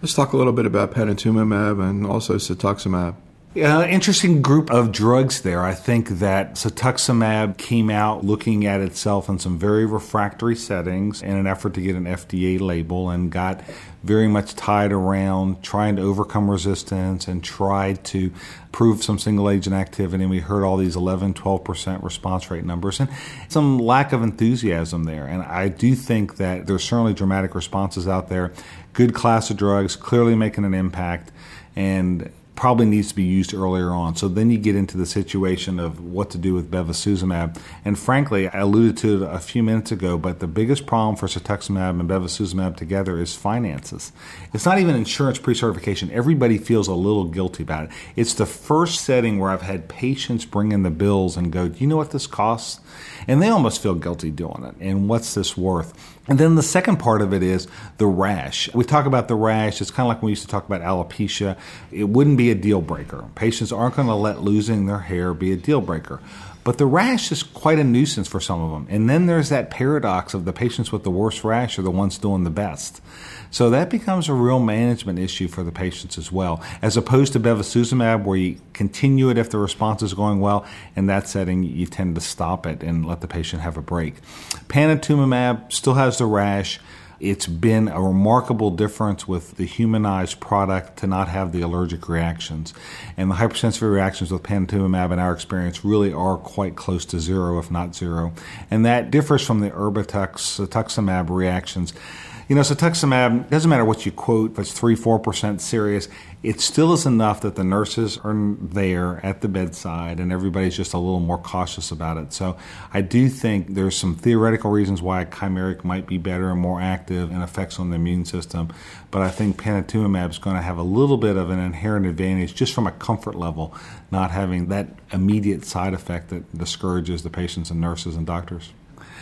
Let's talk a little bit about panitumumab and also cetuximab. Interesting group of drugs there. I think that cetuximab came out looking at itself in some very refractory settings in an effort to get an FDA label and got very much tied around trying to overcome resistance and tried to prove some single agent activity. And we heard all these 11, 12% response rate numbers and some lack of enthusiasm there. And I do think that there's certainly dramatic responses out there. Good class of drugs, clearly making an impact, and probably needs to be used earlier on. So then you get into the situation of what to do with bevacizumab. And frankly, I alluded to it a few minutes ago, but the biggest problem for cetuximab and bevacizumab together is finances. It's not even insurance pre-certification. Everybody feels a little guilty about it. It's the first setting where I've had patients bring in the bills and go, do you know what this costs? And they almost feel guilty doing it. And what's this worth? And then the second part of it is the rash. We talk about the rash. It's kind of like when we used to talk about alopecia. It wouldn't be a deal breaker. Patients aren't going to let losing their hair be a deal breaker. But the rash is quite a nuisance for some of them. And then there's that paradox of the patients with the worst rash are the ones doing the best. So that becomes a real management issue for the patients as well, as opposed to bevacizumab where you continue it if the response is going well. In that setting, you tend to stop it and let the patient have a break. Panitumumab still has the rash. It's been a remarkable difference with the humanized product to not have the allergic reactions. And the hypersensitivity reactions with panitumumab in our experience really are quite close to zero, if not zero. And that differs from the Erbitux, cetuximab reactions. You know, cetuximab, doesn't matter what you quote, if it's 3-4% serious, it still is enough that the nurses are there at the bedside and everybody's just a little more cautious about it. So I do think there's some theoretical reasons why chimeric might be better and more active and effects on the immune system. But I think panitumumab is going to have a little bit of an inherent advantage just from a comfort level, not having that immediate side effect that discourages the patients and nurses and doctors.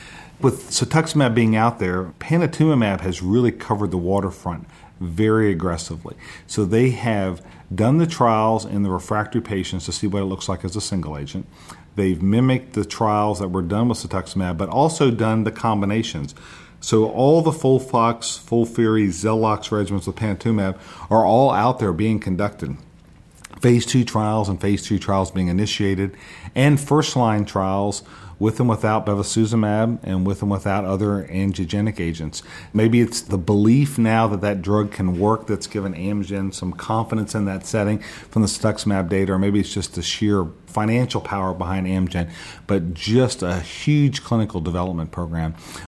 With cetuximab being out there, panitumumab has really covered the waterfront very aggressively. So they have done the trials in the refractory patients to see what it looks like as a single agent. They've mimicked the trials that were done with cetuximab, but also done the combinations. So all the FOLFOX, FOLFIRI, XELOX regimens with panitumumab are all out there being conducted. Phase 2 trials and phase 3 trials being initiated, and first-line trials with and without bevacizumab and with and without other angiogenic agents. Maybe it's the belief now that that drug can work that's given Amgen some confidence in that setting from the cetuximab data, or maybe it's just the sheer financial power behind Amgen, but just a huge clinical development program.